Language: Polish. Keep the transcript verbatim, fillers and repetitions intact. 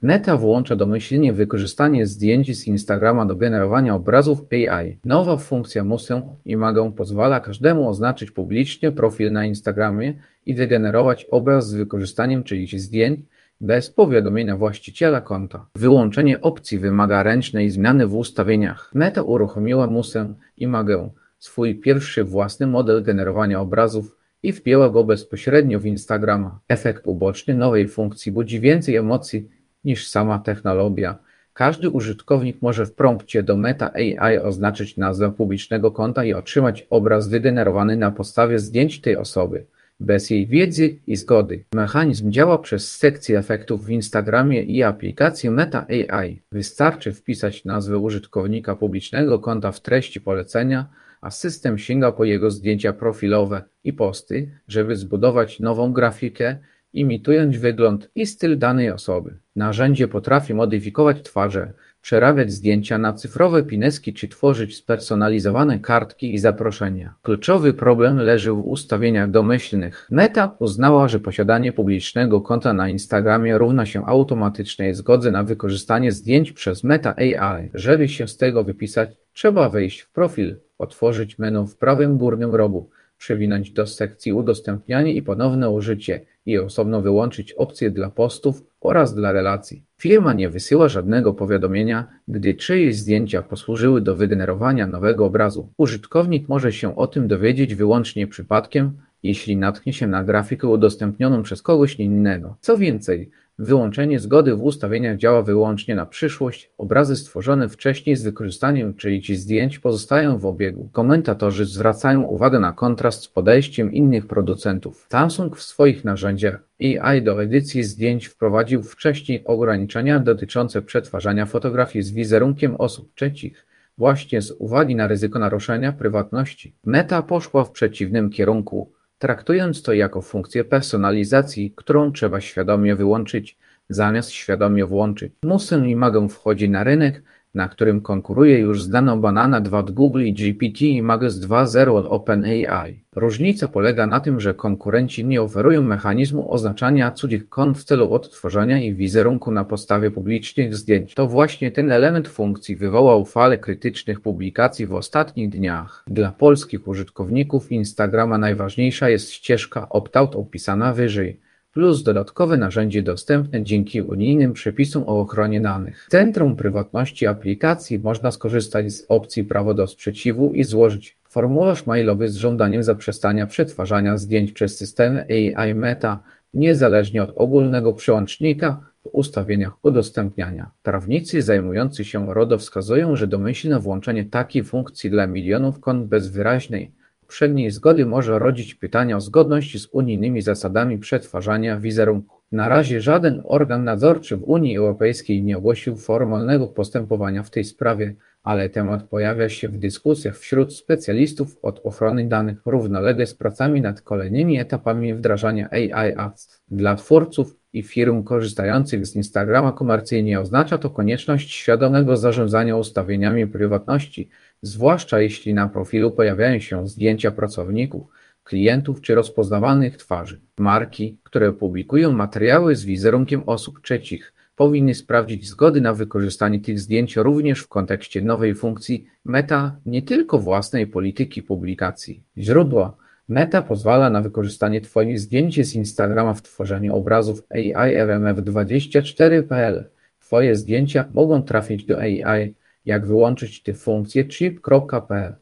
Meta włącza domyślnie wykorzystanie zdjęć z Instagrama do generowania obrazów A I. Nowa funkcja Muszę Imagę pozwala każdemu oznaczyć publicznie profil na Instagramie i wygenerować obraz z wykorzystaniem czyichś zdjęć bez powiadomienia właściciela konta. Wyłączenie opcji wymaga ręcznej zmiany w ustawieniach. Meta uruchomiła Muszę Imagę, swój pierwszy własny model generowania obrazów, i wpięła go bezpośrednio w Instagrama. Efekt uboczny nowej funkcji budzi więcej emocji niż sama technologia. Każdy użytkownik może w prompcie do Meta A I oznaczyć nazwę publicznego konta i otrzymać obraz wygenerowany na podstawie zdjęć tej osoby, bez jej wiedzy i zgody. Mechanizm działa przez sekcję efektów w Instagramie i aplikację Meta A I. Wystarczy wpisać nazwę użytkownika publicznego konta w treści polecenia, a system sięga po jego zdjęcia profilowe i posty, żeby zbudować nową grafikę, imitując wygląd i styl danej osoby. Narzędzie potrafi modyfikować twarze, przerabiać zdjęcia na cyfrowe pineski czy tworzyć spersonalizowane kartki i zaproszenia. Kluczowy problem leży w ustawieniach domyślnych. Meta uznała, że posiadanie publicznego konta na Instagramie równa się automatycznej zgodze na wykorzystanie zdjęć przez Meta A I. Żeby się z tego wypisać, trzeba wejść w profil, otworzyć menu w prawym górnym rogu, przewinąć do sekcji udostępnianie i ponowne użycie i osobno wyłączyć opcje dla postów oraz dla relacji. Firma nie wysyła żadnego powiadomienia, gdy czyjeś zdjęcia posłużyły do wygenerowania nowego obrazu. Użytkownik może się o tym dowiedzieć wyłącznie przypadkiem, jeśli natknie się na grafikę udostępnioną przez kogoś innego. Co więcej, wyłączenie zgody w ustawieniach działa wyłącznie na przyszłość. Obrazy stworzone wcześniej z wykorzystaniem czyichś zdjęć pozostają w obiegu. Komentatorzy zwracają uwagę na kontrast z podejściem innych producentów. Samsung w swoich narzędziach A I do edycji zdjęć wprowadził wcześniej ograniczenia dotyczące przetwarzania fotografii z wizerunkiem osób trzecich, właśnie z uwagi na ryzyko naruszenia prywatności. Meta poszła w przeciwnym kierunku, traktując to jako funkcję personalizacji, którą trzeba świadomie wyłączyć, zamiast świadomie włączyć. Muszę Imagę wchodzi na rynek, na którym konkuruje już znana Banana dwa od Google i G P T Images dwa zero od OpenAI. Różnica polega na tym, że konkurenci nie oferują mechanizmu oznaczania cudzych kont w celu odtworzenia ich wizerunku na podstawie publicznych zdjęć. To właśnie ten element funkcji wywołał falę krytycznych publikacji w ostatnich dniach. Dla polskich użytkowników Instagrama najważniejsza jest ścieżka opt-out opisana wyżej, plus dodatkowe narzędzie dostępne dzięki unijnym przepisom o ochronie danych. W Centrum Prywatności aplikacji można skorzystać z opcji prawo do sprzeciwu i złożyć formularz mailowy z żądaniem zaprzestania przetwarzania zdjęć przez systemy A I Meta, niezależnie od ogólnego przełącznika w ustawieniach udostępniania. Prawnicy zajmujący się RODO wskazują, że domyślne włączenie takiej funkcji dla milionów kont bez wyraźnej poprzedniej zgody może rodzić pytania o zgodność z unijnymi zasadami przetwarzania wizerunku. Na razie żaden organ nadzorczy w Unii Europejskiej nie ogłosił formalnego postępowania w tej sprawie, ale temat pojawia się w dyskusjach wśród specjalistów od ochrony danych równolegle z pracami nad kolejnymi etapami wdrażania A I Act. Dla twórców i firm korzystających z Instagrama komercyjnie oznacza to konieczność świadomego zarządzania ustawieniami prywatności, zwłaszcza jeśli na profilu pojawiają się zdjęcia pracowników, klientów czy rozpoznawalnych twarzy. Marki, które publikują materiały z wizerunkiem osób trzecich, powinny sprawdzić zgody na wykorzystanie tych zdjęć również w kontekście nowej funkcji Meta, nie tylko własnej polityki publikacji. Źródła. Meta pozwala na wykorzystanie Twoich zdjęć z Instagrama w tworzeniu obrazów A I R M F dwadzieścia cztery kropka p l. Twoje zdjęcia mogą trafić do A I. Jak wyłączyć tę funkcję chip kropka p l.